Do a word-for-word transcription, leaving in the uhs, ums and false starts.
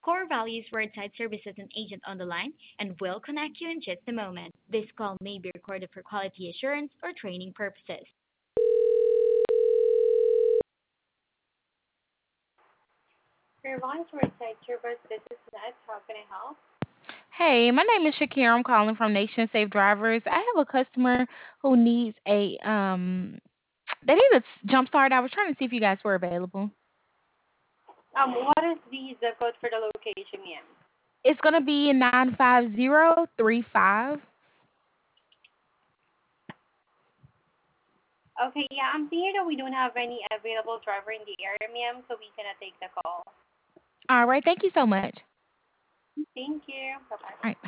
Core values Roadside Services an agent on the line and will connect you in just a moment. This call may be recorded for quality assurance or training purposes. Fairlines Roadside Service, this is Ned. How can I help? Hey, my name is Shakira. I'm calling from Nation Safe Drivers. I have a customer who needs a um they need a jump start. I was trying to see if you guys were available. Um, what is the zip code for the location, ma'am? It's gonna be nine five zero three five. Okay, yeah, I'm seeing that we don't have any available driver in the area, ma'am, so we cannot take the call. All right, thank you so much. Thank you. Bye-bye. All right.